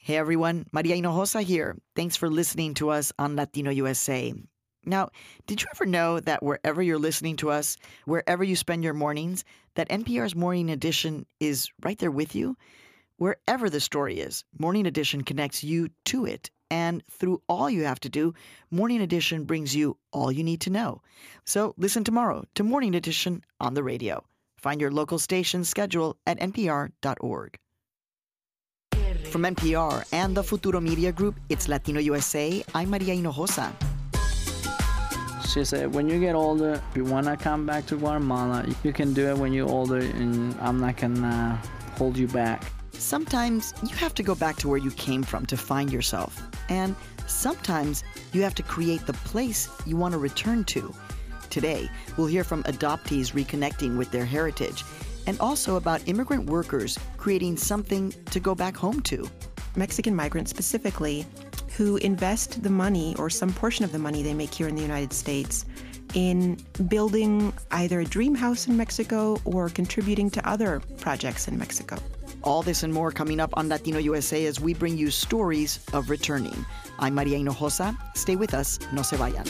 Hey everyone, Maria Hinojosa here. Thanks for listening to us on Latino USA. Now, did you ever know that wherever you're listening to us, wherever you spend your mornings, that NPR's Morning Edition is right there with you? Wherever the story is, Morning Edition connects you to it. And through all you have to do, Morning Edition brings you all you need to know. So listen tomorrow to Morning Edition on the radio. Find your local station schedule at npr.org. From NPR and the Futuro Media Group, it's Latino USA. I'm Maria Hinojosa. She said, when you get older, if you want to come back to Guatemala, you can do it when you're older, and I'm not going to hold you back. Sometimes you have to go back to where you came from to find yourself. And sometimes you have to create the place you want to return to. Today, we'll hear from adoptees reconnecting with their heritage, and also about immigrant workers creating something to go back home to. Mexican migrants specifically, who invest the money or some portion of the money they make here in the United States in building either a dream house in Mexico or contributing to other projects in Mexico. All this and more coming up on Latino USA as we bring you stories of returning. I'm Maria Hinojosa. Stay with us. No se vayan.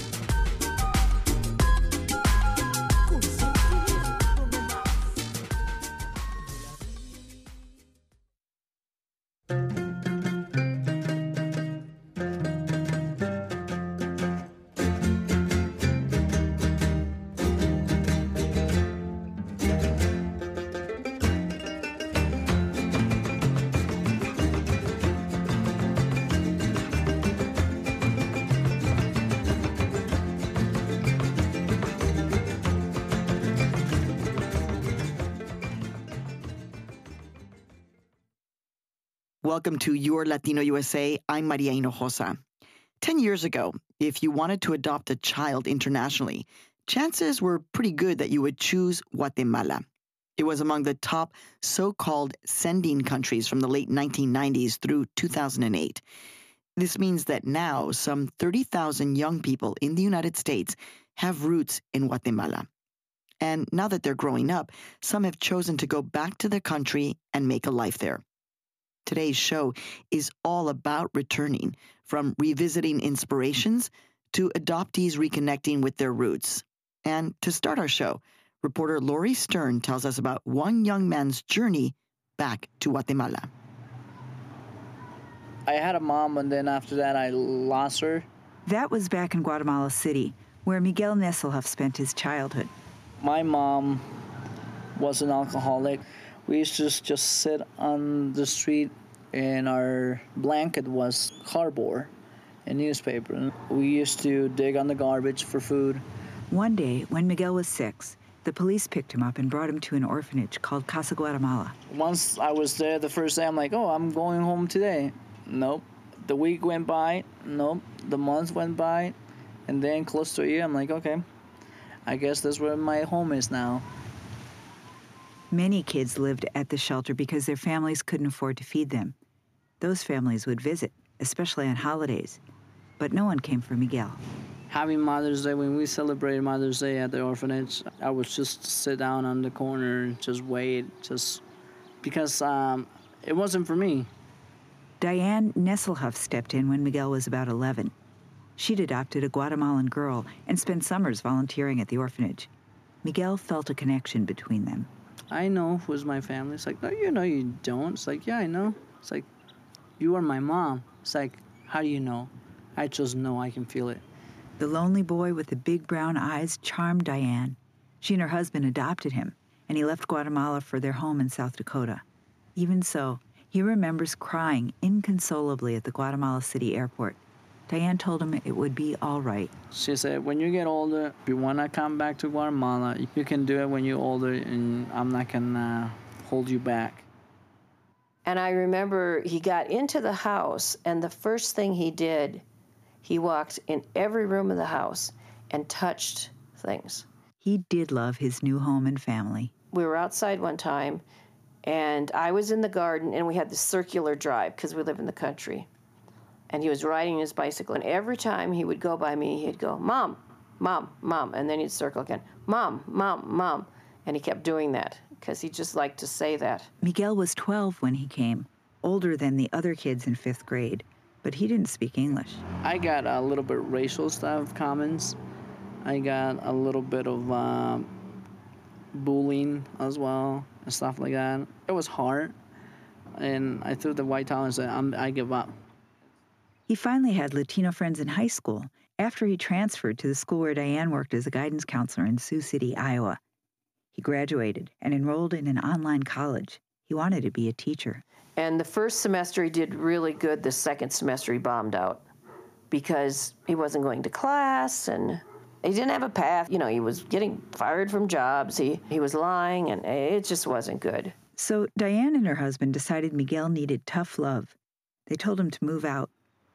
Welcome to Your Latino USA. I'm Maria Hinojosa. 10 years ago, if you wanted to adopt a child internationally, chances were pretty good that you would choose Guatemala. It was among the top so-called sending countries from the late 1990s through 2008. This means that now some 30,000 young people in the United States have roots in Guatemala. And now that they're growing up, some have chosen to go back to their country and make a life there. Today's show is all about returning, from revisiting inspirations to adoptees reconnecting with their roots. And to start our show, reporter Lori Stern tells us about one young man's journey back to Guatemala. I had a mom, and then after that, I lost her. That was back in Guatemala City, where Miguel Nesselhoff spent his childhood. My mom was an alcoholic. We used to just sit on the street, and our blanket was cardboard and newspaper. We used to dig on the garbage for food. One day, when Miguel was 6, the police picked him up and brought him to an orphanage called Casa Guatemala. Once I was there the first day, I'm like, oh, I'm going home today. Nope. The week went by. Nope. The month went by. And then close to a year, I'm like, okay, I guess that's where my home is now. Many kids lived at the shelter because their families couldn't afford to feed them. Those families would visit, especially on holidays. But no one came for Miguel. Having Mother's Day, when we celebrated Mother's Day at the orphanage, I would just sit down on the corner and just wait, just because it wasn't for me. Diane Nesselhoff stepped in when Miguel was about 11. She'd adopted a Guatemalan girl and spent summers volunteering at the orphanage. Miguel felt a connection between them. I know who's my family. It's like, no, you don't. It's like, yeah, I know. It's like, you are my mom. It's like, how do you know? I just know, I can feel it. The lonely boy with the big brown eyes charmed Diane. She and her husband adopted him, and he left Guatemala for their home in South Dakota. Even so, he remembers crying inconsolably at the Guatemala City airport. Diane told him it would be all right. She said, when you get older, if you want to come back to Guatemala, you can do it when you're older, and I'm not going to hold you back. And I remember he got into the house, and the first thing he did, he walked in every room of the house and touched things. He did love his new home and family. We were outside one time, and I was in the garden, and we had this circular drive because we live in the country. And he was riding his bicycle, and every time he would go by me, he'd go, Mom, Mom, Mom, and then he'd circle again, Mom, Mom, Mom. And he kept doing that because he just liked to say that. Miguel was 12 when he came. older than the other kids in 5th grade, but he didn't speak English. I got a little bit racial stuff, comments. I got a little bit of bullying as well and stuff like that. It was hard, and I threw the white towel and said, I give up. He finally had Latino friends in high school after he transferred to the school where Diane worked as a guidance counselor in Sioux City, Iowa. He graduated and enrolled in an online college. He wanted to be a teacher. And the first semester he did really good. The second semester he bombed out because he wasn't going to class and he didn't have a path. You know, he was getting fired from jobs. He was lying, and it just wasn't good. So Diane and her husband decided Miguel needed tough love. They told him to move out.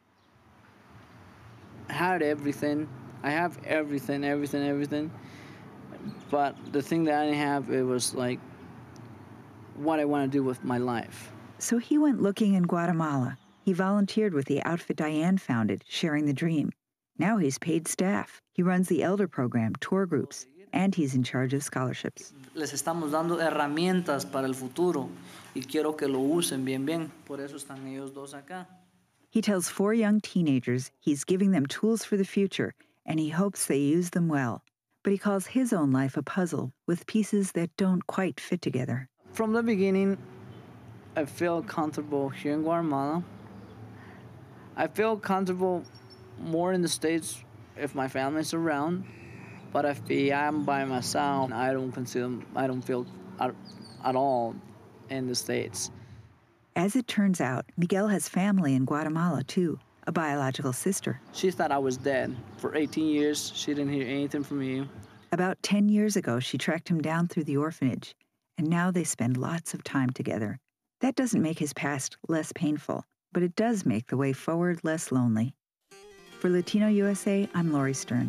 I had everything. I have everything. But the thing that I didn't have, it was like what I want to do with my life. So he went looking in Guatemala. He volunteered with the outfit Diane founded, Sharing the Dream. Now he's paid staff. He runs the Elder Program, tour groups, and he's in charge of scholarships. Les estamos dando herramientas para el futuro y quiero que lo usen bien. Por eso están ellos dos acá. He tells 4 young teenagers he's giving them tools for the future, and he hopes they use them well. But he calls his own life a puzzle with pieces that don't quite fit together. From the beginning, I feel comfortable here in Guatemala. I feel comfortable more in the States if my family's around. But if I'm by myself, I don't feel at all in the States. As it turns out, Miguel has family in Guatemala, too, a biological sister. She thought I was dead. For 18 years, she didn't hear anything from me. About 10 years ago, she tracked him down through the orphanage, and now they spend lots of time together. That doesn't make his past less painful, but it does make the way forward less lonely. For Latino USA, I'm Lori Stern.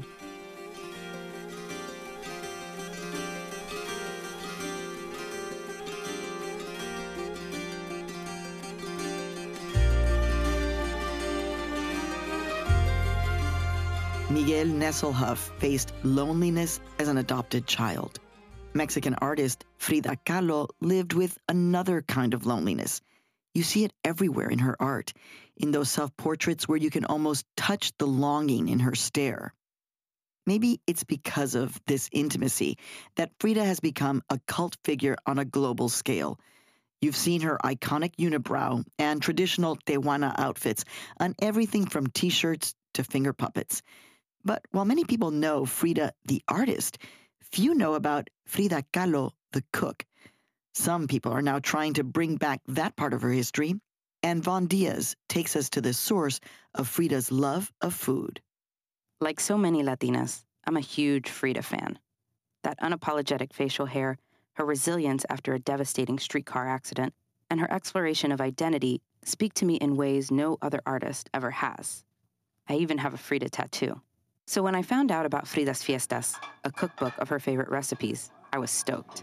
Miguel Nesselhuff faced loneliness as an adopted child. Mexican artist Frida Kahlo lived with another kind of loneliness. You see it everywhere in her art, in those self-portraits where you can almost touch the longing in her stare. Maybe it's because of this intimacy that Frida has become a cult figure on a global scale. You've seen her iconic unibrow and traditional Tehuana outfits on everything from T-shirts to finger puppets. But while many people know Frida the artist, few know about Frida Kahlo the cook. Some people are now trying to bring back that part of her history, and Von Diaz takes us to the source of Frida's love of food. Like so many Latinas, I'm a huge Frida fan. That unapologetic facial hair, her resilience after a devastating streetcar accident, and her exploration of identity speak to me in ways no other artist ever has. I even have a Frida tattoo. So when I found out about Frida's Fiestas, a cookbook of her favorite recipes, I was stoked.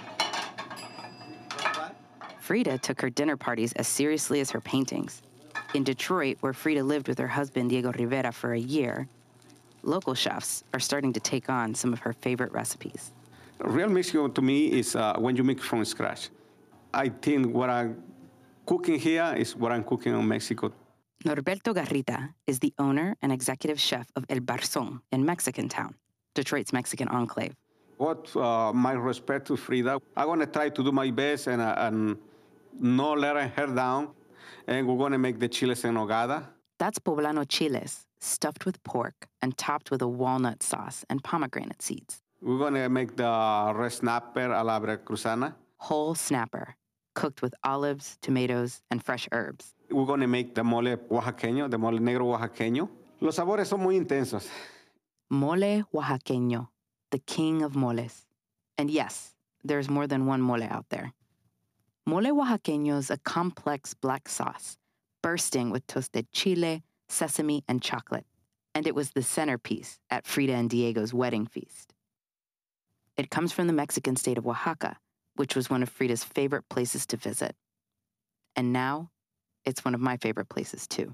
Frida took her dinner parties as seriously as her paintings. In Detroit, where Frida lived with her husband Diego Rivera for a year, local chefs are starting to take on some of her favorite recipes. Real Mexico to me is when you make from scratch. I think what I'm cooking here is what I'm cooking in Mexico. Norberto Garrita is the owner and executive chef of El Barzón in Mexican Town, Detroit's Mexican enclave. What my respect to Frida, I'm going to try to do my best and not let her down. And we're going to make the chiles en nogada. That's poblano chiles, stuffed with pork and topped with a walnut sauce and pomegranate seeds. We're going to make the red snapper a la veracruzana. Whole snapper, cooked with olives, tomatoes, and fresh herbs. We're going to make the mole oaxaqueño, the mole negro oaxaqueño. Los sabores son muy intensos. Mole oaxaqueño, the king of moles. And yes, there's more than one mole out there. Mole oaxaqueño is a complex black sauce, bursting with toasted chile, sesame, and chocolate. And it was the centerpiece at Frida and Diego's wedding feast. It comes from the Mexican state of Oaxaca, which was one of Frida's favorite places to visit. And now, it's one of my favorite places, too.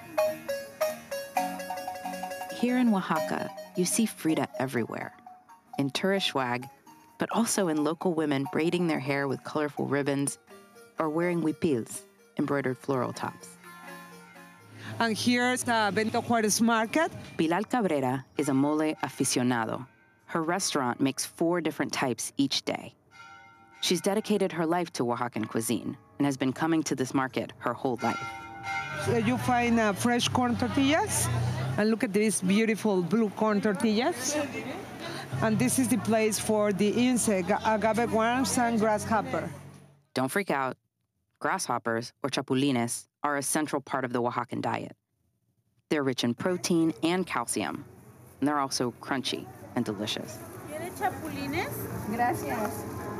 Here in Oaxaca, you see Frida everywhere. in tourist swag, but also in local women braiding their hair with colorful ribbons or wearing huipils, embroidered floral tops. And here's the Benito Juarez Market. Pilar Cabrera is a mole aficionado. Her restaurant makes 4 different types each day. She's dedicated her life to Oaxacan cuisine and has been coming to this market her whole life. So you find fresh corn tortillas, and look at these beautiful blue corn tortillas. And this is the place for the insect, agave worms and grasshopper. Don't freak out. Grasshoppers, or chapulines, are a central part of the Oaxacan diet. They're rich in protein and calcium, and they're also crunchy and delicious. ¿Quiere chapulines? Gracias.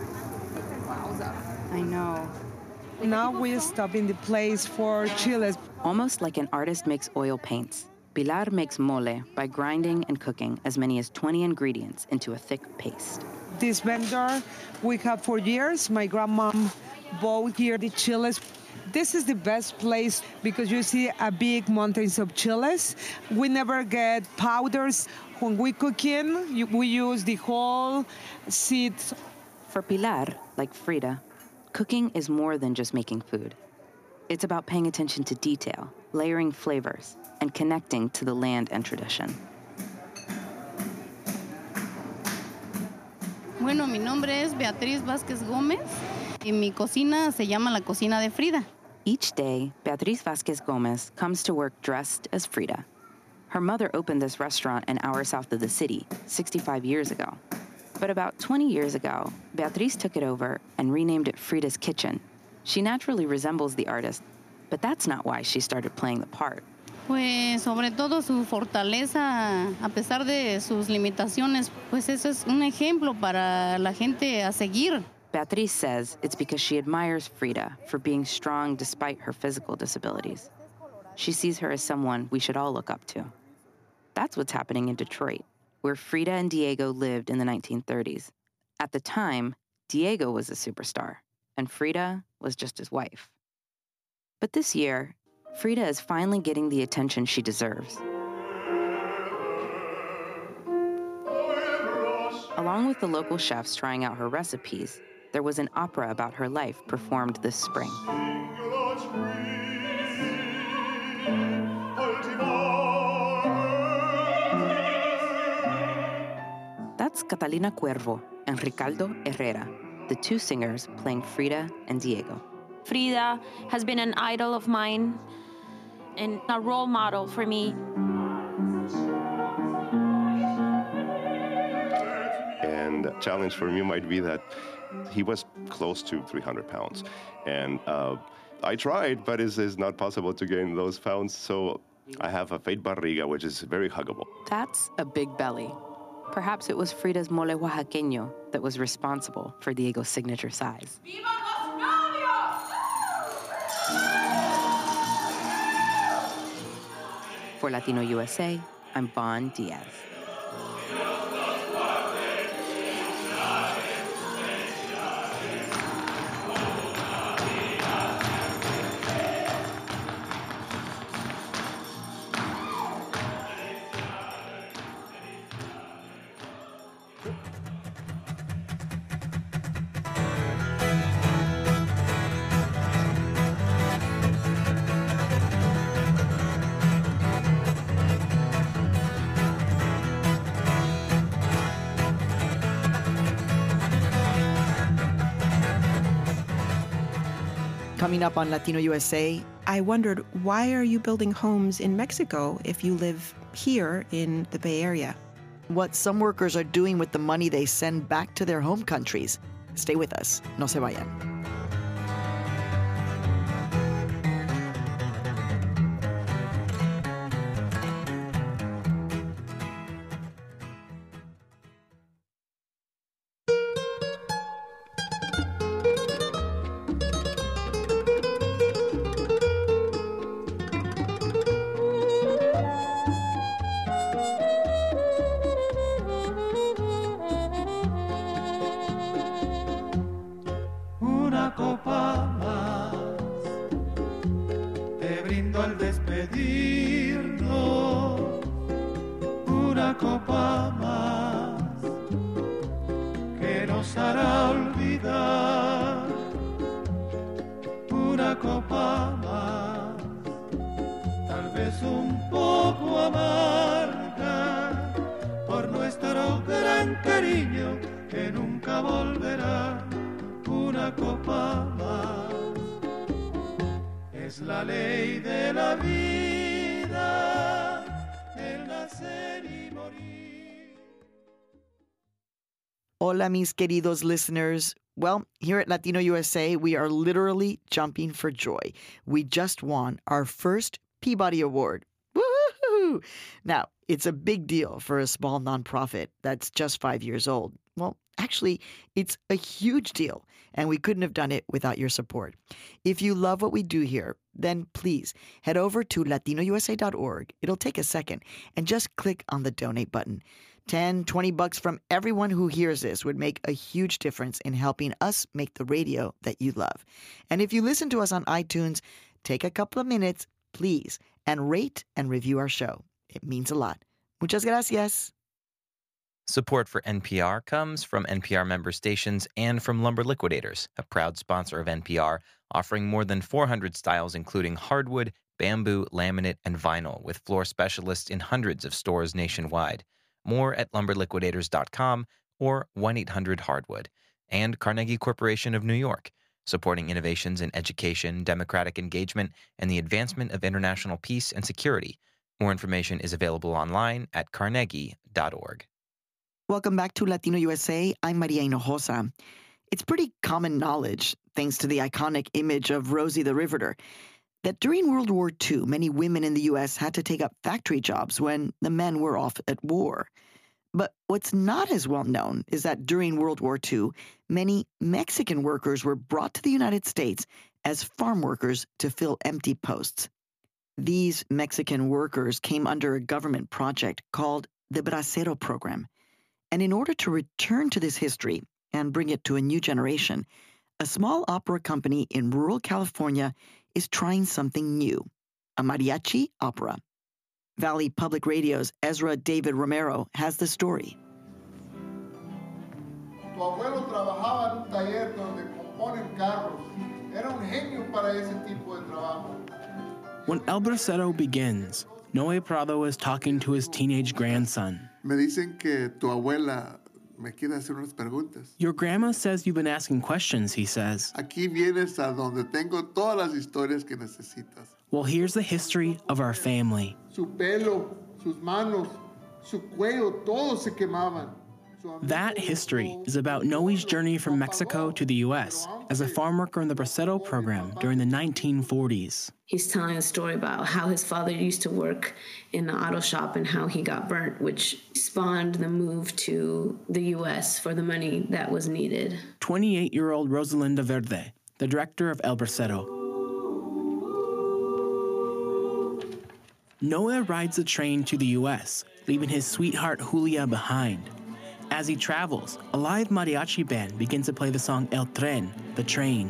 I know. Now we stop in the place for chiles. Almost like an artist makes oil paints, Pilar makes mole by grinding and cooking as many as 20 ingredients into a thick paste. This vendor we have for years. My grandmom bought here the chiles. This is the best place because you see a big mountains of chiles. We never get powders. When we cook in, we use the whole seeds. For Pilar, like Frida, cooking is more than just making food. It's about paying attention to detail, layering flavors, and connecting to the land and tradition. Bueno, mi nombre es Beatriz Vázquez Gómez y mi cocina se llama la Cocina de Frida. Each day, Beatriz Vázquez Gómez comes to work dressed as Frida. Her mother opened this restaurant an hour south of the city 65 years ago. But about 20 years ago, Beatriz took it over and renamed it Frida's Kitchen. She naturally resembles the artist, but that's not why she started playing the part. Pues sobre todo su fortaleza, a pesar de sus limitaciones, pues eso es un ejemplo para la gente a seguir. Beatriz says it's because she admires Frida for being strong despite her physical disabilities. She sees her as someone we should all look up to. That's what's happening in Detroit, where Frida and Diego lived in the 1930s. At the time, Diego was a superstar, and Frida was just his wife. But this year, Frida is finally getting the attention she deserves. Along with the local chefs trying out her recipes, there was an opera about her life performed this spring. That's Catalina Cuervo and Ricardo Herrera, the 2 singers playing Frida and Diego. Frida has been an idol of mine and a role model for me. And the challenge for me might be that he was close to 300 pounds. And I tried, but it's not possible to gain those pounds. So I have a fake barriga, which is very huggable. That's a big belly. Perhaps it was Frida's mole oaxaqueño that was responsible for Diego's signature size. ¡Viva los novios! For Latino USA, I'm Bon Diaz. Coming up on Latino USA, I wondered, why are you building homes in Mexico if you live here in the Bay Area? what some workers are doing with the money they send back to their home countries. Stay with us. No se vayan. olvidar. Una copa más, tal vez un poco amarga, por nuestro gran cariño que nunca volverá. Una copa más, es la ley de la vida, el nacer y morir. Hola, mis queridos listeners. Well, here at Latino USA, we are literally jumping for joy. We just won our first Peabody Award. Woohoo! Now, it's a big deal for a small nonprofit that's just 5 years old. Well, actually, it's a huge deal, and we couldn't have done it without your support. If you love what we do here, then please head over to latinousa.org. It'll take a second, and just click on the donate button. $10, $20 from everyone who hears this would make a huge difference in helping us make the radio that you love. And if you listen to us on iTunes, take a couple of minutes, please, and rate and review our show. It means a lot. Muchas gracias. Support for NPR comes from NPR member stations and from Lumber Liquidators, a proud sponsor of NPR, offering more than 400 styles including hardwood, bamboo, laminate, and vinyl, with floor specialists in hundreds of stores nationwide. More at lumberliquidators.com or 1-800-HARDWOOD. And Carnegie Corporation of New York, supporting innovations in education, democratic engagement, and the advancement of international peace and security. More information is available online at carnegie.org. Welcome back to Latino USA. I'm Maria Hinojosa. It's pretty common knowledge, thanks to the iconic image of Rosie the Riveter, that during World War II, many women in the U.S. had to take up factory jobs when the men were off at war. But what's not as well known is that during World War II, many Mexican workers were brought to the United States as farm workers to fill empty posts. These Mexican workers came under a government project called the Bracero Program. And in order to return to this history and bring it to a new generation, a small opera company in rural California is trying something new, a mariachi opera. Valley Public Radio's Ezra David Romero has the story. Tu abuelo trabajaba en un taller donde componen carros. Era un genio para ese tipo de trabajo. When El Bracero begins, Noe Prado is talking to his teenage grandson. Me dicen que tu abuela me quiere hacer unas preguntas. Your grandma says you've been asking questions, he says. Aquí vienes a donde tengo todas las historias que necesitas. Well, here's the history of our family. Su pelo, sus manos, su cuello, todos se quemaban. That history is about Noe's journey from Mexico to the U.S. as a farm worker in the Bracero program during the 1940s. He's telling a story about how his father used to work in the auto shop and how he got burnt, which spawned the move to the U.S. for the money that was needed. 28-year-old Rosalinda Verde, the director of El Bracero. Noe rides the train to the U.S., leaving his sweetheart Julia behind. As he travels, a live mariachi band begins to play the song El Tren, the train.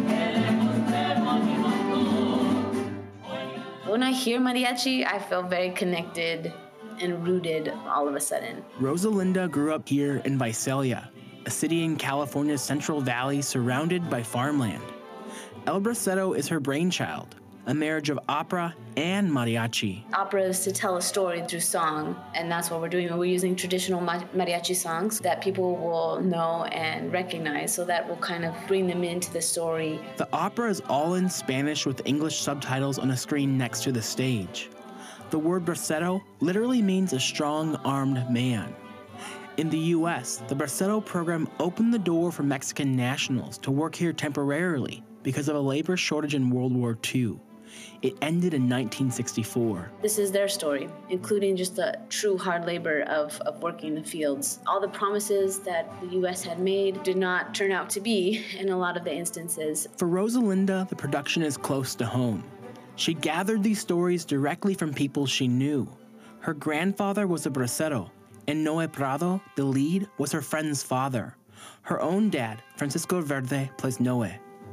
When I hear mariachi, I feel very connected and rooted all of a sudden. Rosalinda grew up here in Visalia, a city in California's Central Valley surrounded by farmland. El Bracero is her brainchild, a marriage of opera and mariachi. Opera is to tell a story through song, and that's what we're doing. We're using traditional mariachi songs that people will know and recognize, so that will kind of bring them into the story. The opera is all in Spanish with English subtitles on a screen next to the stage. The word bracero literally means a strong-armed man. In the U.S., the Bracero program opened the door for Mexican nationals to work here temporarily because of a labor shortage in World War II. It ended in 1964. This is their story, including just the true hard labor of working the fields. All the promises that the U.S. had made did not turn out to be in a lot of the instances. For Rosalinda, the production is close to home. She gathered these stories directly from people she knew. Her grandfather was a bracero, and Noe Prado, the lead, was her friend's father. Her own dad, Francisco Verde, plays Noe.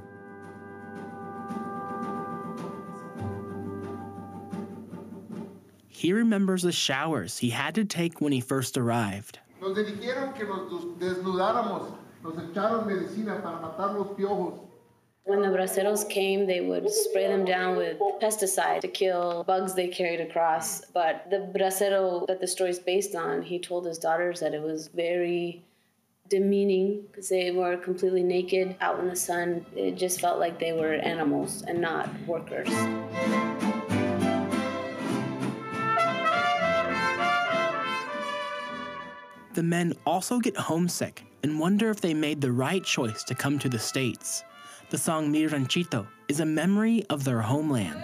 He remembers the showers he had to take when he first arrived. Nos dijeron que nos desnudáramos. Nos echaron medicina para matar los piojos. When the braceros came, they would spray them down with pesticide to kill bugs they carried across. But the bracero that the story is based on, he told his daughters that it was very demeaning because they were completely naked out in the sun. It just felt like they were animals and not workers. The men also get homesick and wonder if they made the right choice to come to the States. The song Mi Ranchito is a memory of their homeland.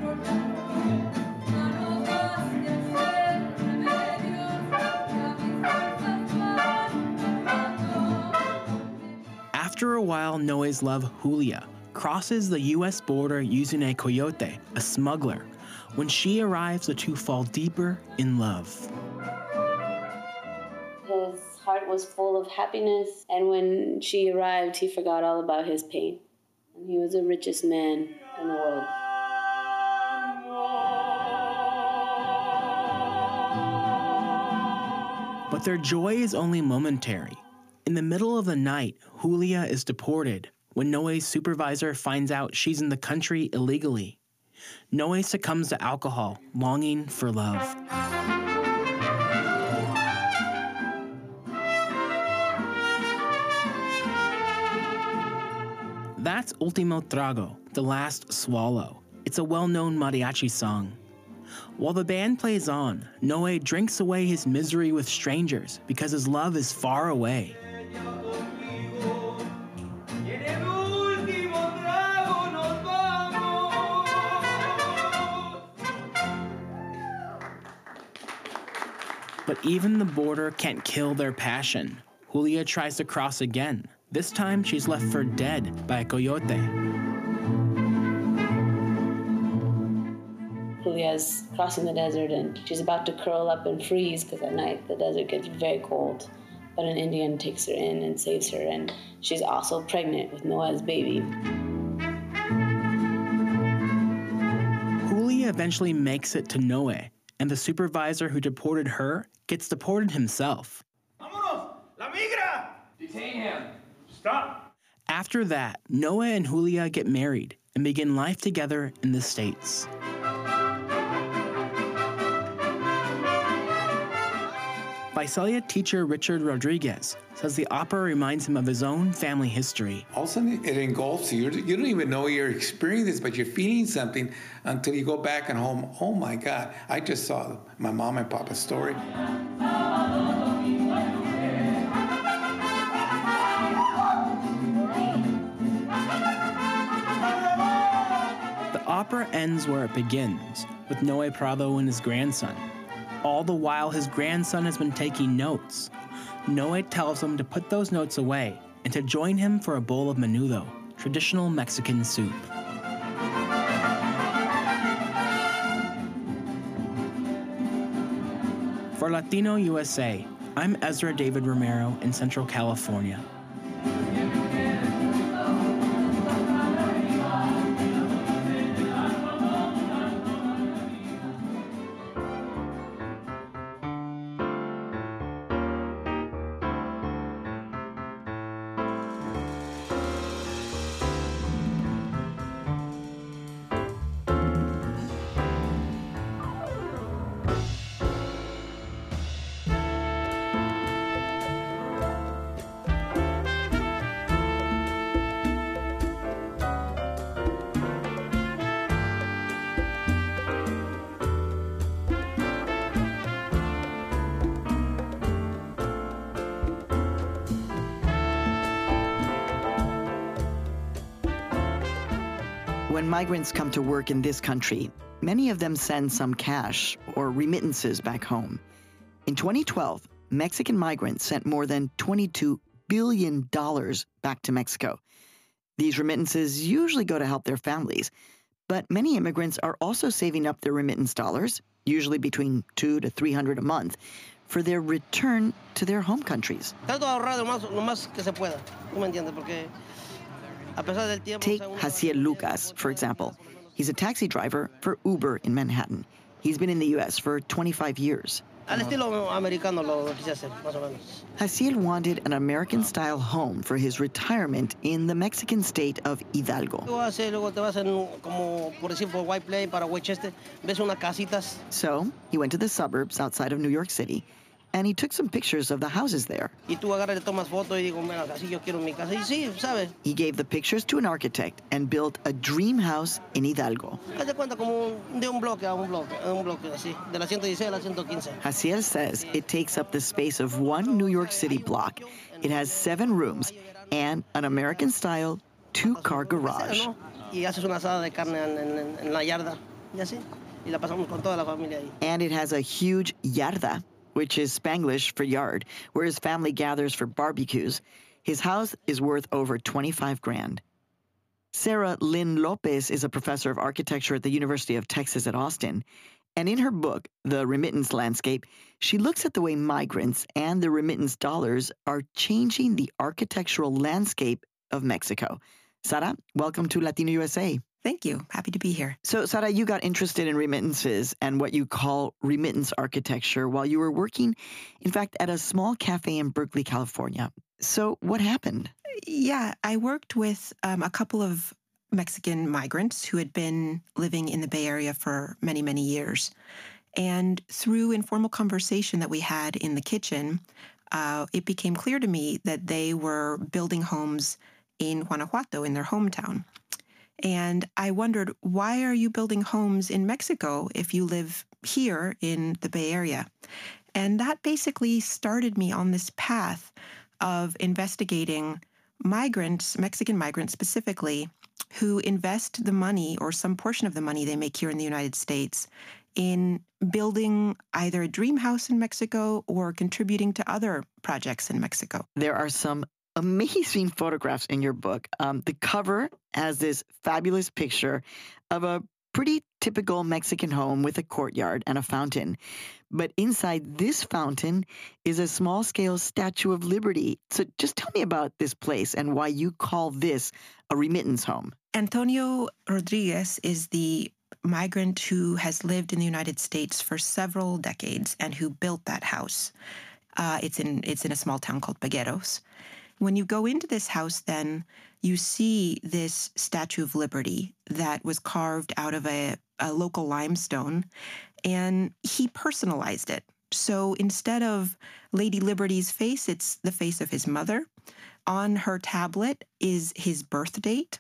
After a while, Noe's love, Julia, crosses the U.S. border using a coyote, a smuggler. When she arrives, the two fall deeper in love. His heart was full of happiness, and when she arrived, he forgot all about his pain. And he was the richest man in the world. But their joy is only momentary. In the middle of the night, Julia is deported when Noe's supervisor finds out she's in the country illegally. Noe succumbs to alcohol, longing for love. That's Ultimo Trago, the last swallow. It's a well-known mariachi song. While the band plays on, Noe drinks away his misery with strangers because his love is far away. But even the border can't kill their passion. Julia tries to cross again. This time, she's left for dead by a coyote. Julia's crossing the desert, and she's about to curl up and freeze because at night the desert gets very cold. But an Indian takes her in and saves her, and she's also pregnant with Noe's baby. Julia eventually makes it to Noe, and the supervisor who deported her gets deported himself. Vámonos! La migra! Detain him. Stop. After that, Noe and Julia get married and begin life together in the States. Visalia teacher Richard Rodriguez says the opera reminds him of his own family history. All of a sudden, it engulfs you. You don't even know you're experiencing this, but you're feeling something until you go back and home. Oh my God, I just saw my mom and papa's story. The opera ends where it begins, with Noe Prado and his grandson. All the while, his grandson has been taking notes. Noe tells him to put those notes away and to join him for a bowl of menudo, traditional Mexican soup. For Latino USA, I'm Ezra David Romero in Central California. When migrants come to work in this country, many of them send some cash or remittances back home. In 2012, Mexican migrants sent more than $22 billion back to Mexico. These remittances usually go to help their families, but many immigrants are also saving up their remittance dollars, usually between $200 to $300 a month, for their return to their home countries. Trato de ahorrar lo más que se pueda, ¿tú me entiendes? Porque Take Jaciel Lucas, for example. He's a taxi driver for Uber in Manhattan. He's been in the U.S. for 25 years. Al estilo americano lo quise hacer, más o menos. Jaciel wanted an American-style home for his retirement in the Mexican state of Hidalgo. Luego te vas en, como por decir, por White Plain para Westchester, ves unas casitas. So he went to the suburbs outside of New York City, and he took some pictures of the houses there. Y tú agarras y tomas fotos y digo, mira, así yo quiero mi casa. Y sí, ¿sabes? He gave the pictures to an architect and built a dream house in Hidalgo. Haz de cuenta como de un bloque a un bloque así, de la 116 a la 115. Jaciel says it takes up the space of one New York City block. It has 7 rooms and an American-style 2-car garage. Y haces una asada de carne en la yarda y así. Y la pasamos con toda la familia ahí. And it has a huge yarda, which is Spanglish for yard, where his family gathers for barbecues. His house is worth over $25,000. Sarah Lynn Lopez is a professor of architecture at the University of Texas at Austin. And in her book, The Remittance Landscape, she looks at the way migrants and the remittance dollars are changing the architectural landscape of Mexico. Sara, welcome to Latino USA. Thank you. Happy to be here. So, Sara, you got interested in remittances and what you call remittance architecture while you were working, in fact, at a small cafe in Berkeley, California. So what happened? Yeah, I worked with a couple of Mexican migrants who had been living in the Bay Area for many, many years. And through informal conversation that we had in the kitchen, it became clear to me that they were building homes in Guanajuato, in their hometown. And I wondered, why are you building homes in Mexico if you live here in the Bay Area? And that basically started me on this path of investigating migrants, Mexican migrants specifically, who invest the money or some portion of the money they make here in the United States in building either a dream house in Mexico or contributing to other projects in Mexico. There are some amazing photographs in your book. The cover has this fabulous picture of a pretty typical Mexican home with a courtyard and a fountain. But inside this fountain is a small-scale Statue of Liberty. So just tell me about this place and why you call this a remittance home. Antonio Rodriguez is the migrant who has lived in the United States for several decades and who built that house. It's in a small town called Pegueros. When you go into this house, then, you see this Statue of Liberty that was carved out of a local limestone, and he personalized it. So instead of Lady Liberty's face, it's the face of his mother. On her tablet is his birth date,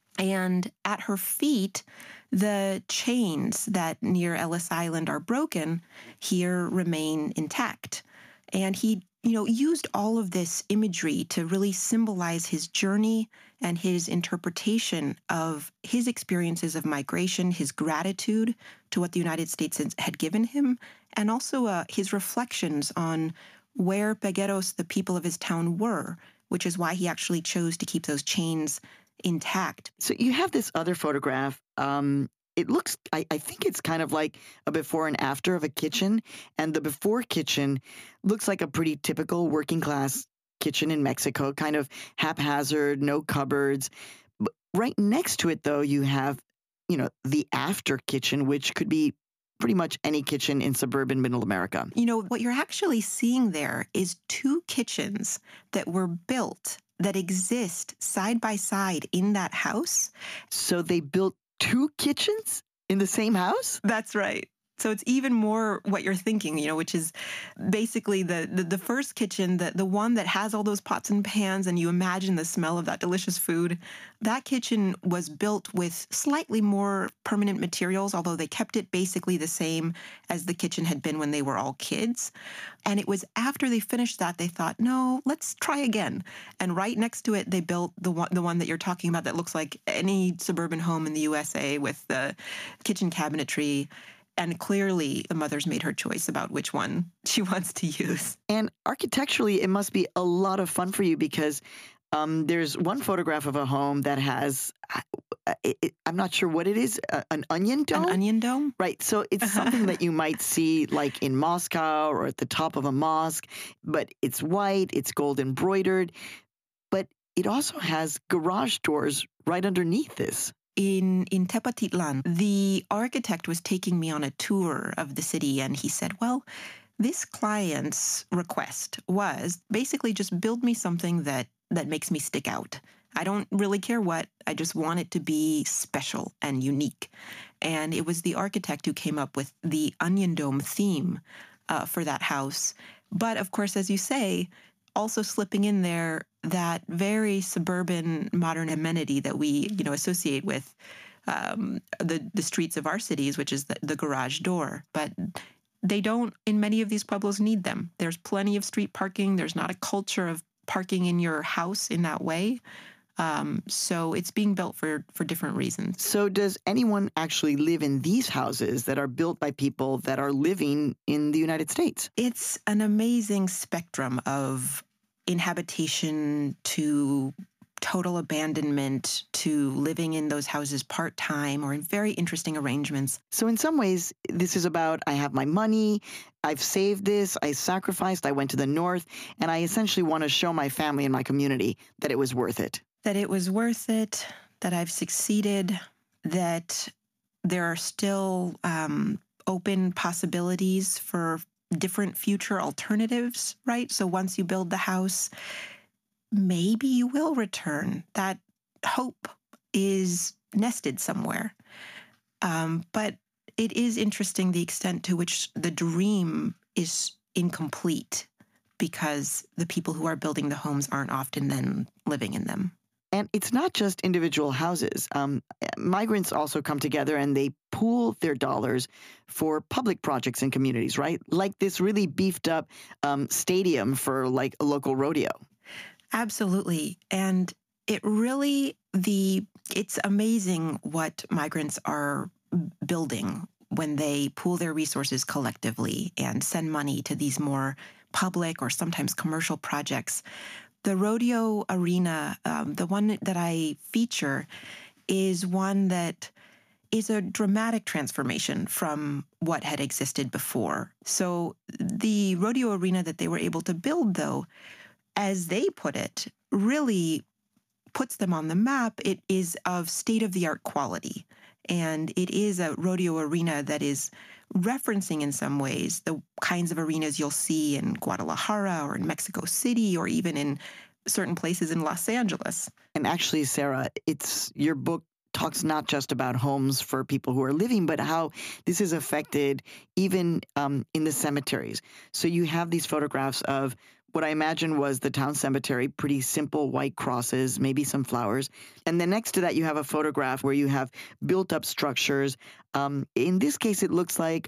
and at her feet, the chains that near Ellis Island are broken here remain intact. And he used all of this imagery to really symbolize his journey and his interpretation of his experiences of migration, his gratitude to what the United States had given him, and also his reflections on where Pegueros, the people of his town, were, which is why he actually chose to keep those chains intact. So you have this other photograph. It looks, I think it's kind of like a before and after of a kitchen. And the before kitchen looks like a pretty typical working class kitchen in Mexico, kind of haphazard, no cupboards. But right next to it, though, you have, the after kitchen, which could be pretty much any kitchen in suburban middle America. What you're actually seeing there is 2 kitchens that were built that exist side by side in that house. So they built 2 kitchens in the same house? That's right. So it's even more what you're thinking, which is basically the first kitchen, the one that has all those pots and pans, and you imagine the smell of that delicious food. That kitchen was built with slightly more permanent materials, although they kept it basically the same as the kitchen had been when they were all kids. And it was after they finished that, they thought, no, let's try again. And right next to it, they built the one that you're talking about that looks like any suburban home in the USA with the kitchen cabinetry. And clearly, the mother's made her choice about which one she wants to use. And architecturally, it must be a lot of fun for you because there's one photograph of a home that has, I'm not sure what it is, an onion dome? An onion dome? Right. So it's something that you might see like in Moscow or at the top of a mosque, but it's white, it's gold embroidered, but it also has garage doors right underneath this. In Tepatitlan, the architect was taking me on a tour of the city, and he said, well, This client's request was basically just build me something that makes me stick out. I don't really care what, I just want it to be special and unique. And it was the architect who came up with the Onion Dome theme for that house. But of course, as you say, also slipping in there that very suburban modern amenity that we, associate with the streets of our cities, which is the garage door. But they don't, in many of these pueblos, need them. There's plenty of street parking. There's not a culture of parking in your house in that way. So it's being built for different reasons. So does anyone actually live in these houses that are built by people that are living in the United States? It's an amazing spectrum of inhabitation to total abandonment to living in those houses part-time or in very interesting arrangements. So in some ways, this is about I have my money, I've saved this, I sacrificed, I went to the north, and I essentially want to show my family and my community that it was worth it. That it was worth it, that I've succeeded, that there are still open possibilities for different future alternatives, right? So once you build the house, maybe you will return. That hope is nested somewhere. But it is interesting the extent to which the dream is incomplete because the people who are building the homes aren't often then living in them. And it's not just individual houses. Migrants also come together and they pool their dollars for public projects in communities, right? Like this really beefed up stadium for like a local rodeo. Absolutely. And it's amazing what migrants are building when they pool their resources collectively and send money to these more public or sometimes commercial projects. The rodeo arena, the one that I feature, is one that is a dramatic transformation from what had existed before. So the rodeo arena that they were able to build, though, as they put it, really puts them on the map. It is of state-of-the-art quality. And it is a rodeo arena that is referencing in some ways the kinds of arenas you'll see in Guadalajara or in Mexico City or even in certain places in Los Angeles. And actually, Sarah, your book talks not just about homes for people who are living, but how this is affected even in the cemeteries. So you have these photographs of what I imagine was the town cemetery, pretty simple white crosses, maybe some flowers. And then next to that, you have a photograph where you have built-up structures. In this case, it looks like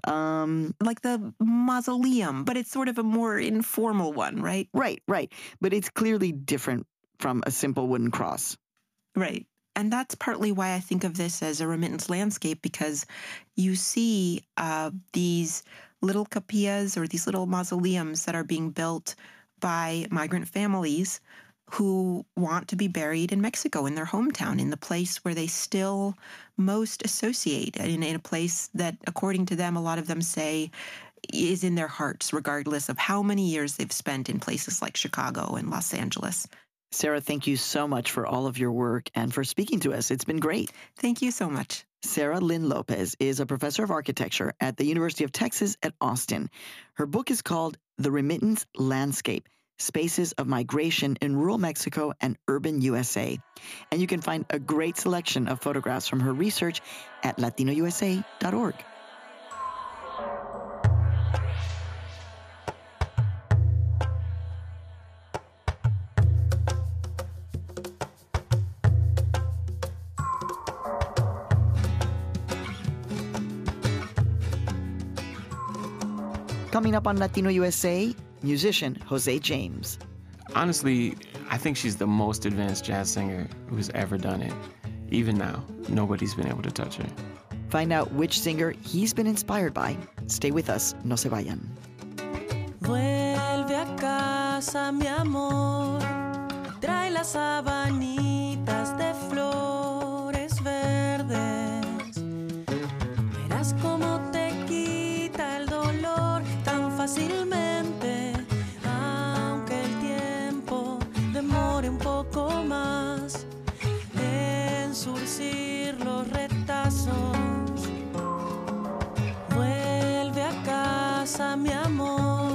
the mausoleum, but it's sort of a more informal one, right? Right. But it's clearly different from a simple wooden cross. Right. And that's partly why I think of this as a remittance landscape, because you see these little capillas or these little mausoleums that are being built by migrant families who want to be buried in Mexico, in their hometown, in the place where they still most associate, in a place that, according to them, a lot of them say is in their hearts, regardless of how many years they've spent in places like Chicago and Los Angeles. Sarah, thank you so much for all of your work and for speaking to us. It's been great. Thank you so much. Sarah Lynn Lopez is a professor of architecture at the University of Texas at Austin. Her book is called The Remittance Landscape: Spaces of Migration in Rural Mexico and Urban USA. And you can find a great selection of photographs from her research at latinousa.org. Coming up on Latino USA, musician Jose James. Honestly, I think she's the most advanced jazz singer who's ever done it. Even now, nobody's been able to touch her. Find out which singer he's been inspired by. Stay with us, no se vayan. Vuelve a casa, mi amor. Trae las sabanitas de flores verdes. Verás cómo te quita el dolor tan fácilmente, aunque el tiempo demore un poco más en surcir los retazos. Vuelve a casa, mi amor.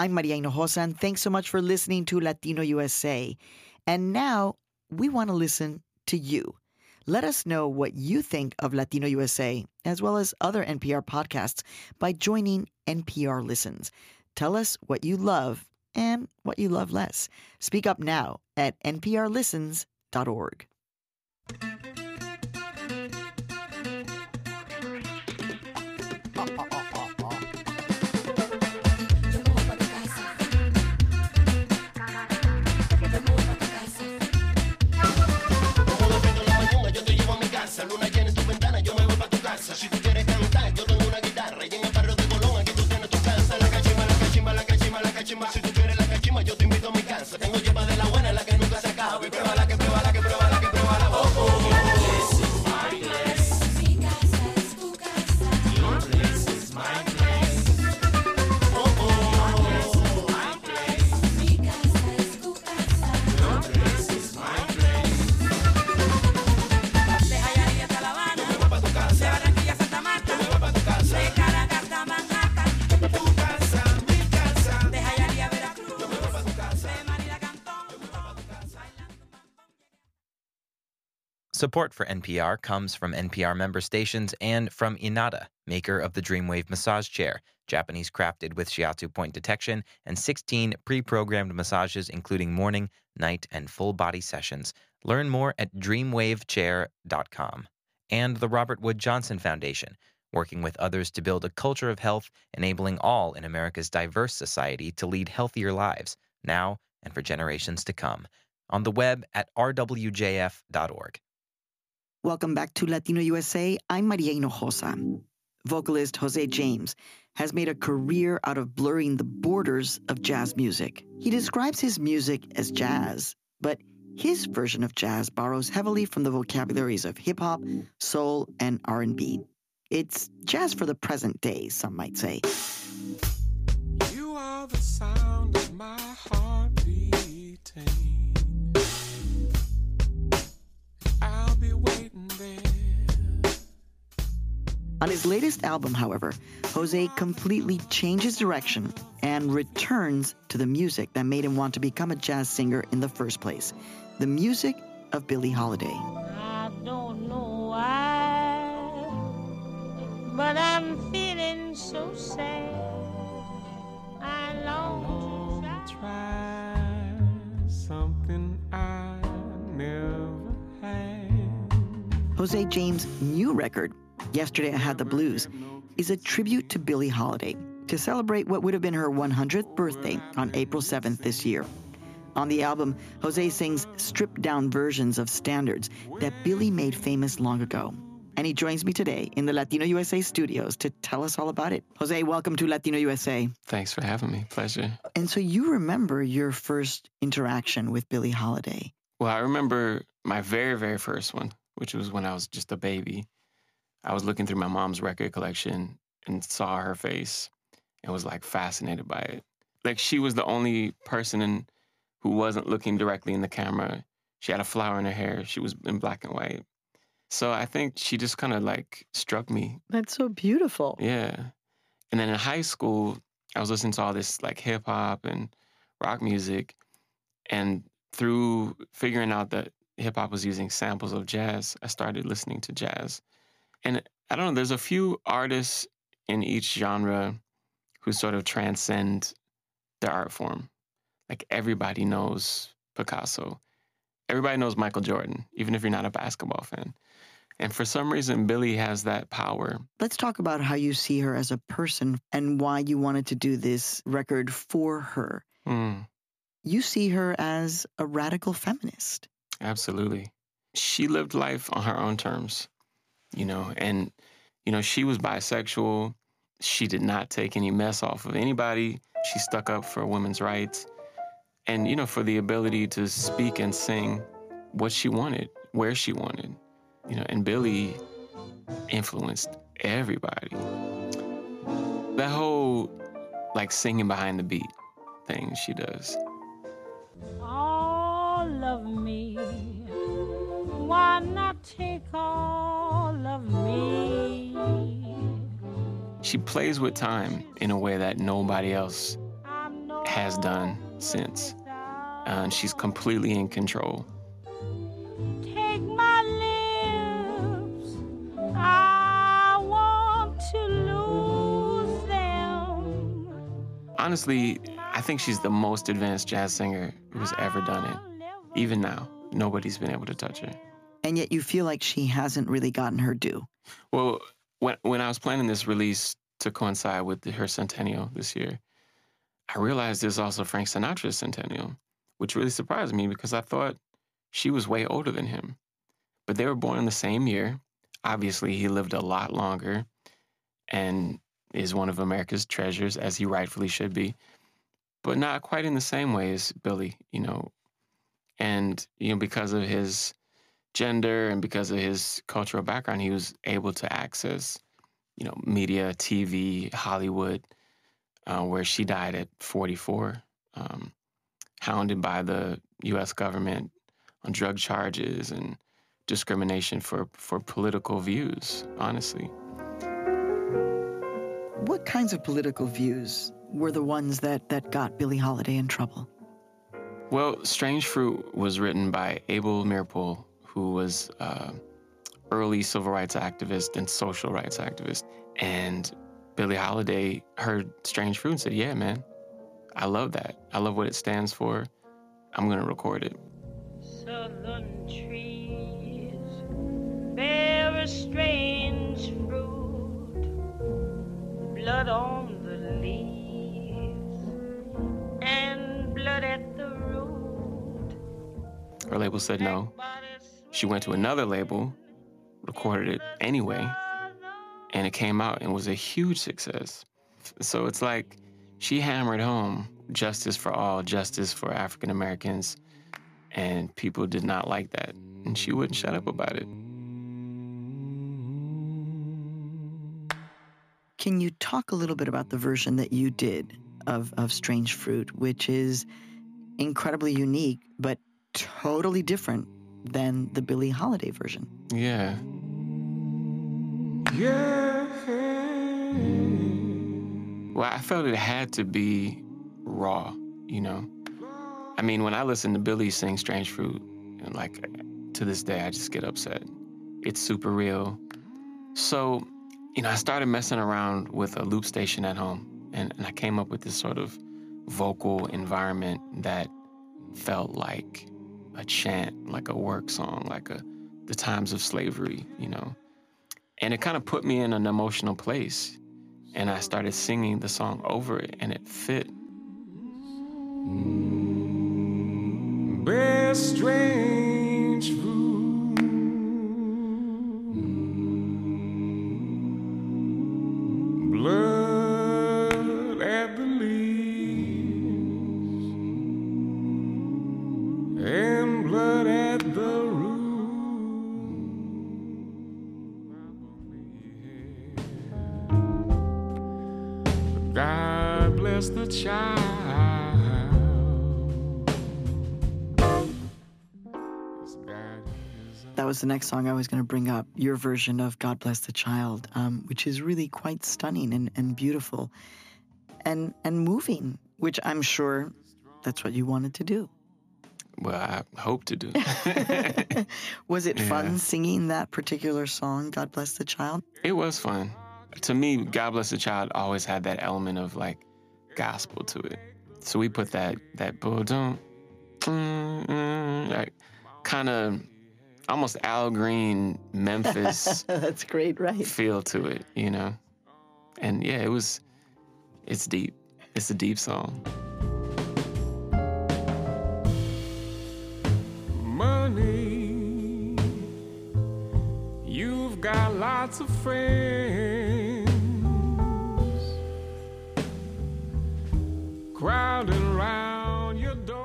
I'm Maria Hinojosa, and thanks so much for listening to Latino USA. And now we want to listen to you. Let us know what you think of Latino USA, as well as other NPR podcasts, by joining NPR Listens. Tell us what you love and what you love less. Speak up now at nprlistens.org. Luna llena en tu ventana, yo me voy pa' tu casa. Si tú quieres cantar, yo tengo una guitarra. Y en el barrio de Colón, aquí tú tienes tu casa. La cachimba, la cachimba, la cachimba, la cachimba. Si tú quieres la cachimba, yo te invito a mi casa. Tengo lleva de la buena, la que nunca se acaba. Y pruébala, que pruébala, que pruébala, que pruébala. Oh, oh. This is my place. Mi casa es tu casa. Your place is my place. Oh, oh. This is my place. Mi casa es tu casa. Your place is my place. Support for NPR comes from NPR member stations and from Inada, maker of the Dreamwave massage chair, Japanese crafted with shiatsu point detection and 16 pre-programmed massages including morning, night, and full-body sessions. Learn more at dreamwavechair.com. And the Robert Wood Johnson Foundation, working with others to build a culture of health, enabling all in America's diverse society to lead healthier lives, now and for generations to come. On the web at rwjf.org. Welcome back to Latino USA. I'm Maria Hinojosa. Vocalist Jose James has made a career out of blurring the borders of jazz music. He describes his music as jazz, but his version of jazz borrows heavily from the vocabularies of hip-hop, soul, and R&B. It's jazz for the present day, some might say. You are the sound of my heart beating. I'll be waiting there. On his latest album, however, Jose completely changes direction and returns to the music that made him want to become a jazz singer in the first place, the music of Billie Holiday. I don't know why, but I'm feeling so sad. I long to try something I never had. Jose James' new record, Yesterday I Had the Blues, is a tribute to Billie Holiday to celebrate what would have been her 100th birthday on April 7th this year. On the album, Jose sings stripped-down versions of standards that Billie made famous long ago. And he joins me today in the Latino USA studios to tell us all about it. Jose, welcome to Latino USA. Thanks for having me. Pleasure. And so you remember your first interaction with Billie Holiday. Well, I remember my very, very first one, which was when I was just a baby. I was looking through my mom's record collection and saw her face and was like fascinated by it. Like she was the only person who wasn't looking directly in the camera. She had a flower in her hair. She was in black and white. So I think she just kind of like struck me. That's so beautiful. Yeah. And then in high school, I was listening to all this like hip hop and rock music. And through figuring out that hip hop was using samples of jazz, I started listening to jazz. And I don't know, there's a few artists in each genre who sort of transcend their art form. Like everybody knows Picasso. Everybody knows Michael Jordan, even if you're not a basketball fan. And for some reason, Billie has that power. Let's talk about how you see her as a person and why you wanted to do this record for her. You see her as a radical feminist. Absolutely. She lived life on her own terms, you know, and, you know, she was bisexual. She did not take any mess off of anybody. She stuck up for women's rights and, you know, for the ability to speak and sing what she wanted, where she wanted, you know, and Billie influenced everybody. That whole, like, singing behind the beat thing she does. all of me. Why not take all of me? She plays with time in a way that nobody else has done since. And she's completely in control. Take my lips, I want to lose them. Honestly, I think she's the most advanced jazz singer who's ever done it. Even now, nobody's been able to touch her. And yet you feel like she hasn't really gotten her due. Well, when I was planning this release to coincide with her centennial this year, I realized there's also Frank Sinatra's centennial, which really surprised me because I thought she was way older than him. But they were born in the same year. Obviously, he lived a lot longer and is one of America's treasures, as he rightfully should be, but not quite in the same way as Billie, you know. And, you know, because of his gender and because of his cultural background, he was able to access, you know, media, TV, Hollywood, where she died at 44, hounded by the U.S. government on drug charges and discrimination for political views, honestly. What kinds of political views were the ones that got Billie Holiday in trouble? Well, Strange Fruit was written by Abel Meeropol, who was early civil rights activist and social rights activist. And Billie Holiday heard Strange Fruit and said, yeah, man, I love that. I love what it stands for. I'm going to record it. Southern trees bear a strange fruit, blood on the leaves and blood at the root. Her label said no. She went to another label, recorded it anyway, and it came out and was a huge success. So it's like she hammered home justice for all, justice for African Americans, and people did not like that, and she wouldn't shut up about it. Can you talk a little bit about the version that you did of Strange Fruit, which is incredibly unique, but totally different than the Billie Holiday version? Yeah. Well, I felt it had to be raw, you know? I mean, when I listen to Billie sing Strange Fruit, and like, to this day, I just get upset. It's super real. So, you know, I started messing around with a loop station at home, and I came up with this sort of vocal environment that felt like a chant, like a work song, like the times of slavery, you know? And it kind of put me in an emotional place. And I started singing the song over it, and it fit. Best strange fruit, blood at the leaves and blood at the root. God bless the child. That was the next song I was going to bring up, your version of God Bless the Child, which is really quite stunning and beautiful and moving, which I'm sure that's what you wanted to do. Well, I hope to do. Was it fun singing that particular song, God Bless the Child? It was fun. To me, God Bless the Child always had that element of like gospel to it. So we put that boom, like kind of almost Al Green, Memphis. That's great, right? Feel to it, you know? And yeah, it's deep. It's a deep song. Money, you've got lots of friends crowding round your door.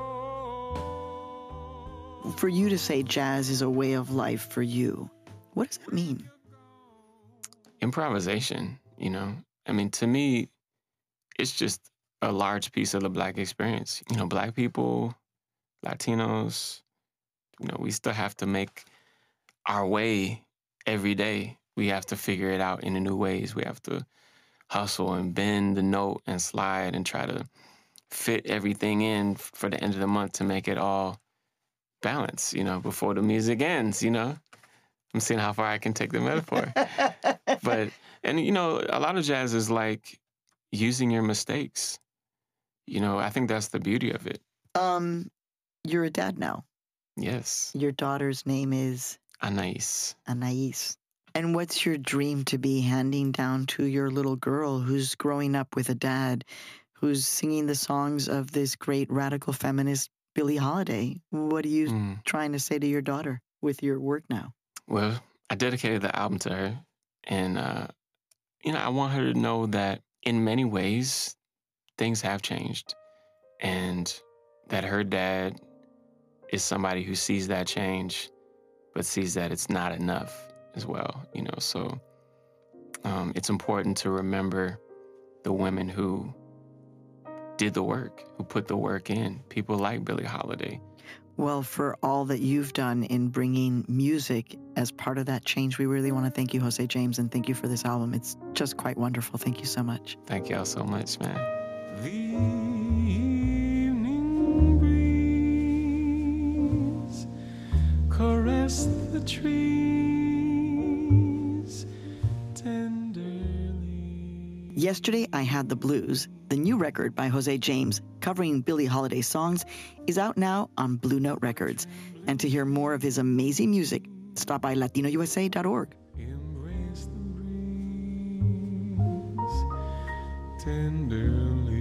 For you to say jazz is a way of life for you, what does that mean? Improvisation, you know? I mean, to me, it's just a large piece of the Black experience. You know, Black people, Latinos, you know, we still have to make our way every day. We have to figure it out in new ways. We have to hustle and bend the note and slide and try to fit everything in for the end of the month to make it all balance, before the music ends, I'm seeing how far I can take the metaphor. And a lot of jazz is like using your mistakes. I think that's the beauty of it. You're a dad now. Yes. Your daughter's name is? Anais. Anais. And what's your dream to be handing down to your little girl who's growing up with a dad who's singing the songs of this great radical feminist Billie Holiday? What are you trying to say to your daughter with your work now? Well, I dedicated the album to her. And, I want her to know that in many ways, things have changed. And that her dad is somebody who sees that change, but sees that it's not enough as well, So it's important to remember the women who did the work, who put the work in, people like Billie Holiday. Well, for all that you've done in bringing music as part of that change, we really want to thank you, Jose James, and thank you for this album. It's just quite wonderful. Thank you so much. Thank y'all so much, man. The evening breeze caress the trees tenderly. Yesterday, I Had the Blues, the new record by Jose James covering Billie Holiday songs, is out now on Blue Note Records. And to hear more of his amazing music, stop by latinousa.org. Embrace the breeze tenderly.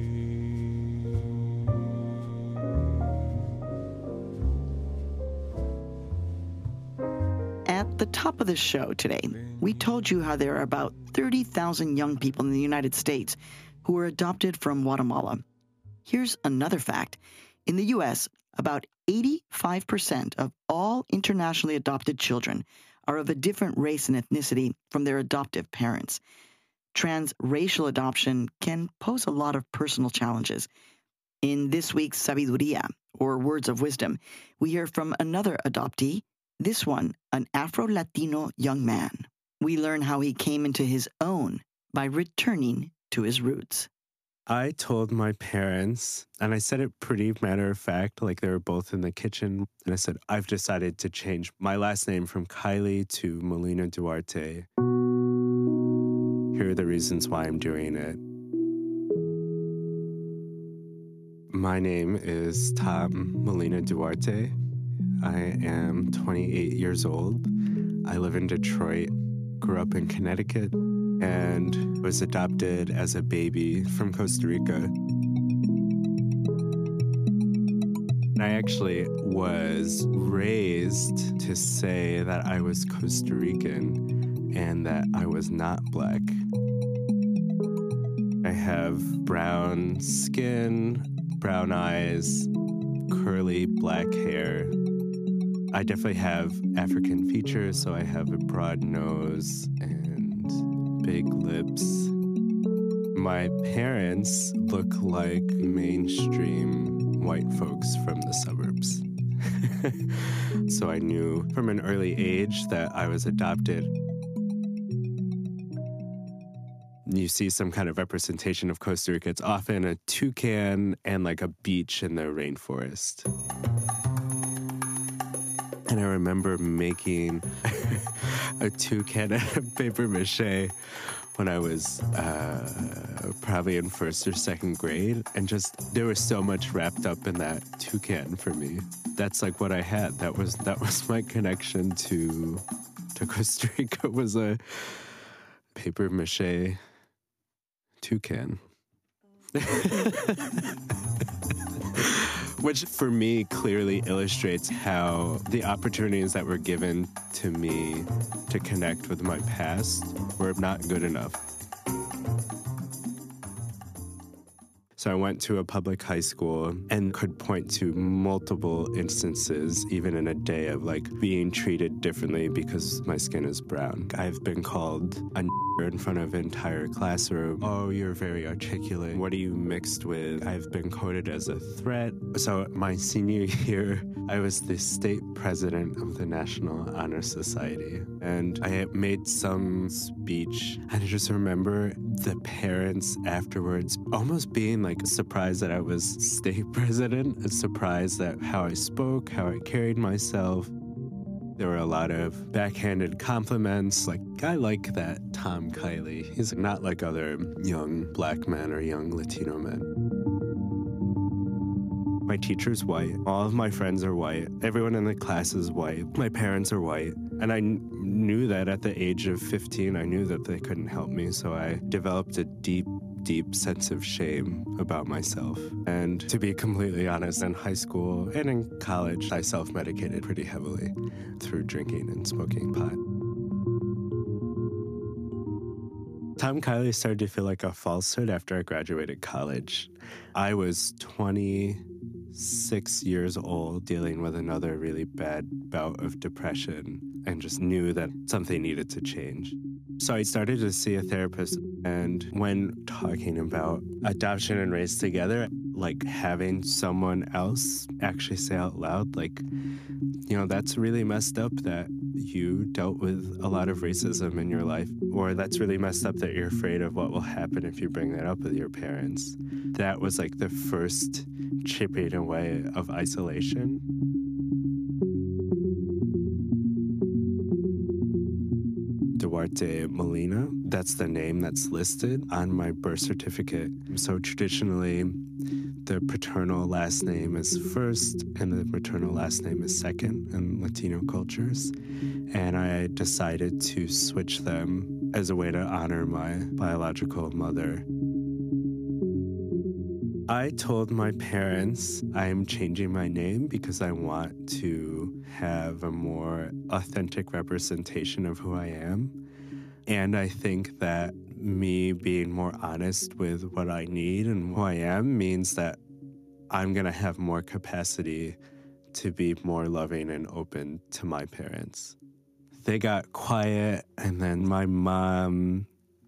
At the top of the show today, we told you how there are about 30,000 young people in the United States who were adopted from Guatemala. Here's another fact. In the U.S., about 85% of all internationally adopted children are of a different race and ethnicity from their adoptive parents. Transracial adoption can pose a lot of personal challenges. In this week's Sabiduría, or Words of Wisdom, we hear from another adoptee, this one, an Afro-Latino young man. We learn how he came into his own by returning to his roots. I told my parents, and I said it pretty matter of fact, like they were both in the kitchen, and I said, I've decided to change my last name from Kiley to Molina Duarte. Here are the reasons why I'm doing it. My name is Tom Molina Duarte. I am 28 years old. I live in Detroit, grew up in Connecticut, and was adopted as a baby from Costa Rica. I actually was raised to say that I was Costa Rican and that I was not Black. I have brown skin, brown eyes, curly black hair. I definitely have African features, so I have a broad nose and big lips. My parents look like mainstream white folks from the suburbs. So I knew from an early age that I was adopted. You see some kind of representation of Costa Rica. It's often a toucan and like a beach in the rainforest. And I remember making a toucan out of paper mache when I was probably in first or second grade. And just, there was so much wrapped up in that toucan for me. That's like what I had. That was my connection to Costa Rica, was a paper mache toucan. Which for me clearly illustrates how the opportunities that were given to me to connect with my past were not good enough. So I went to a public high school and could point to multiple instances, even in a day, of like being treated differently because my skin is brown. I've been called a in front of an entire classroom. Oh, you're very articulate. What are you mixed with? I've been coded as a threat. So my senior year, I was the state president of the National Honor Society. And I had made some speech. And I just remember the parents afterwards almost being like surprised that I was state president, surprised at how I spoke, how I carried myself. There were a lot of backhanded compliments, like, I like that Tom Kiley. He's not like other young black men or young Latino men. My teacher's white. All of my friends are white. Everyone in the class is white. My parents are white. And I knew that at the age of 15, I knew that they couldn't help me. So I developed a deep sense of shame about myself. And to be completely honest, in high school and in college, I self-medicated pretty heavily through drinking and smoking pot. Tom Kiley started to feel like a falsehood after I graduated college. I was 26 years old, dealing with another really bad bout of depression, and just knew that something needed to change. So I started to see a therapist, and when talking about adoption and race together, like having someone else actually say out loud, like, that's really messed up that you dealt with a lot of racism in your life, or that's really messed up that you're afraid of what will happen if you bring that up with your parents. That was like the first chipping away of isolation. Duarte Molina, that's the name that's listed on my birth certificate. So traditionally, the paternal last name is first and the maternal last name is second in Latino cultures. And I decided to switch them as a way to honor my biological mother. I told my parents I'm changing my name because I want to have a more authentic representation of who I am. And I think that me being more honest with what I need and who I am means that I'm going to have more capacity to be more loving and open to my parents. They got quiet, and then my mom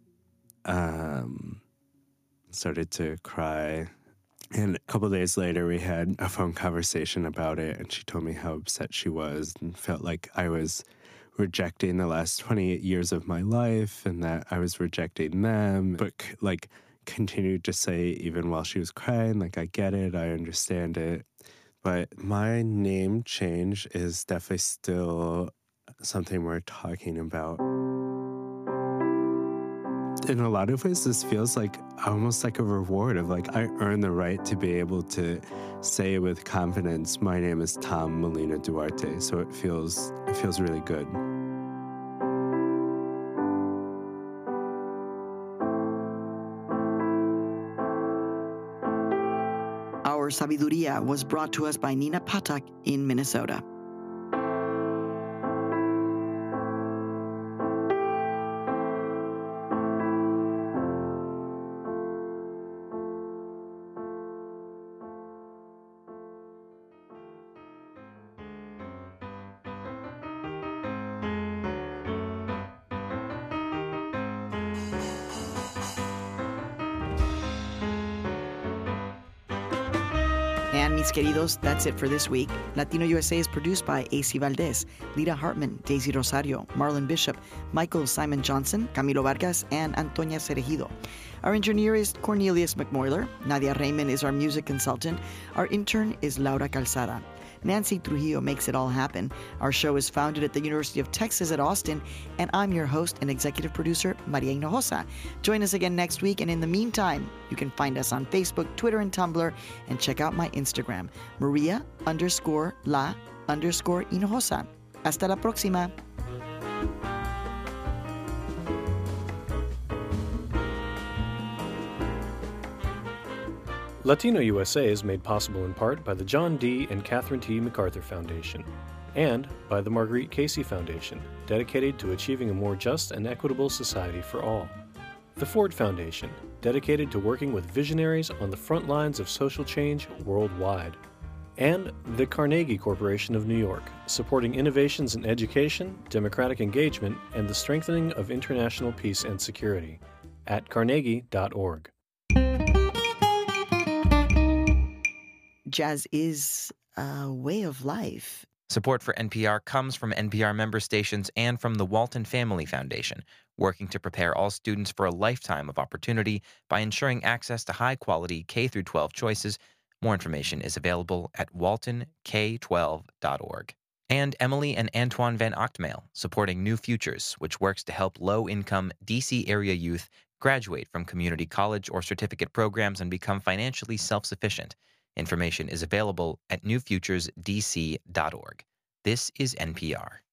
started to cry. And a couple of days later, we had a phone conversation about it, and she told me how upset she was and felt like I was rejecting the last 28 years of my life and that I was rejecting them, but continued to say, even while she was crying, like, I get it, I understand it. But my name change is definitely still something we're talking about. In a lot of ways, this feels like almost like a reward of like, I earned the right to be able to say with confidence, my name is Tom Molina Duarte. So it feels really good. Our Sabiduría was brought to us by Nina Patak in Minnesota. And mis queridos, that's it for this week. Latino USA is produced by AC Valdez, Lita Hartman, Daisy Rosario, Marlon Bishop, Michael Simon Johnson, Camilo Vargas, and Antonia Cerejido. Our engineer is Cornelius McMoyler. Nadia Raymond is our music consultant. Our intern is Laura Calzada. Nancy Trujillo makes it all happen. Our show is founded at the University of Texas at Austin, and I'm your host and executive producer, Maria Hinojosa. Join us again next week, and in the meantime, you can find us on Facebook, Twitter, and Tumblr, and check out my Instagram, Maria_la_Hinojosa. Hasta la próxima. Latino USA is made possible in part by the John D. and Catherine T. MacArthur Foundation and by the Marguerite Casey Foundation, dedicated to achieving a more just and equitable society for all. The Ford Foundation, dedicated to working with visionaries on the front lines of social change worldwide. And the Carnegie Corporation of New York, supporting innovations in education, democratic engagement, and the strengthening of international peace and security at carnegie.org. Jazz is a way of life. Support for NPR comes from NPR member stations and from the Walton Family Foundation, working to prepare all students for a lifetime of opportunity by ensuring access to high-quality K-12 choices. More information is available at waltonk12.org. And Emily and Antoine Van Ochtmail, supporting New Futures, which works to help low-income D.C. area youth graduate from community college or certificate programs and become financially self-sufficient. Information is available at newfuturesdc.org. This is NPR.